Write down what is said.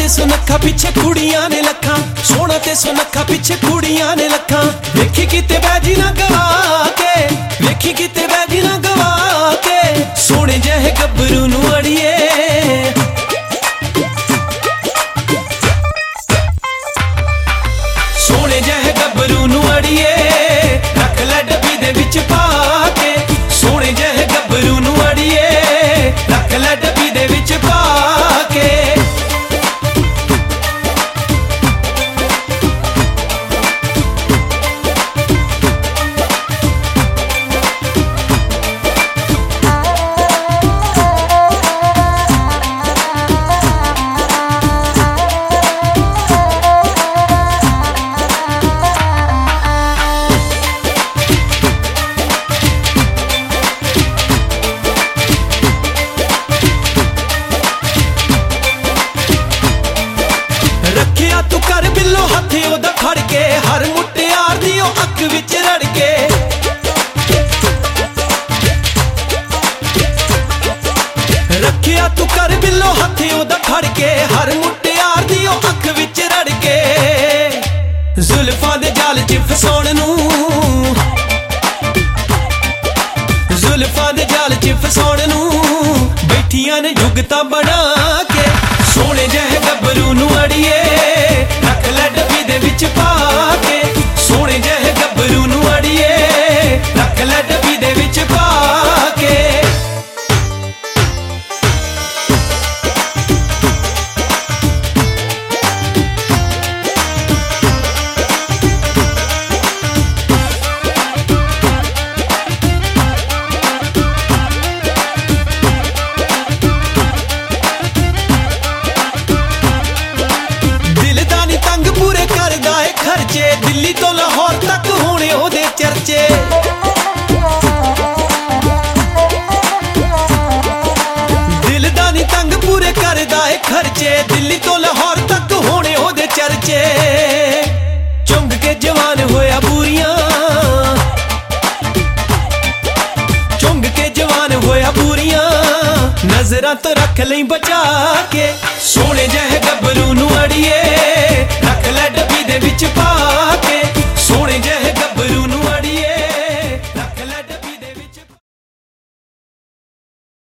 ते सुनखा पिछे कुड़ियां ने लखां, सोना ते सुनखा पिछे कुड़ियां ने लखां। वेखी किते बैजी ना गवा के, वेखी किते बैजी ना गवा के, सोने जहे गब्बरू नू अड़िए। सोने जहे गब्बरू नू अड़िए, रख लै डब्बी दे विच पा के। सोने जहे गब्बरू नू अड़िए, रख लै डब्बी दे विच पा के। रखिया तू कर बिल्लो हथे ओदा खड़ के, हर मुटियार दी ओ अख विच रड़ के। रखिया तू कर बिल्लो हथे ओदा खड़ के, हर मुटियार दी ओ अख विच रड़ के। जुल्फां दे जाल च फसाउण नूं, जुल्फां दे जाल च फसाउण नूं, बैठियां ने जुगतां बना के। सोने जहे गब्बरू नू अड़िए, रख लै डब्बी दे विच पा के। सोने जहे गब्बरू नू अड़िए, रख लै डब्बी दे विच पा के। दिल्ली तो लाहौर तक होने ओदे चर्चे। दिल दा नी तंग पूरे करदा ए खर्चे, दिल्ली तो लाहौर तक होने ओदे चर्चे। चुंग के जवान होया बूरियां, चुंग के जवान होया बूरियां, नजरां तो रख लई बचा के। सोने जहे गब्बरू नू अड़िए, रख लै डब्बी दे विच पा के।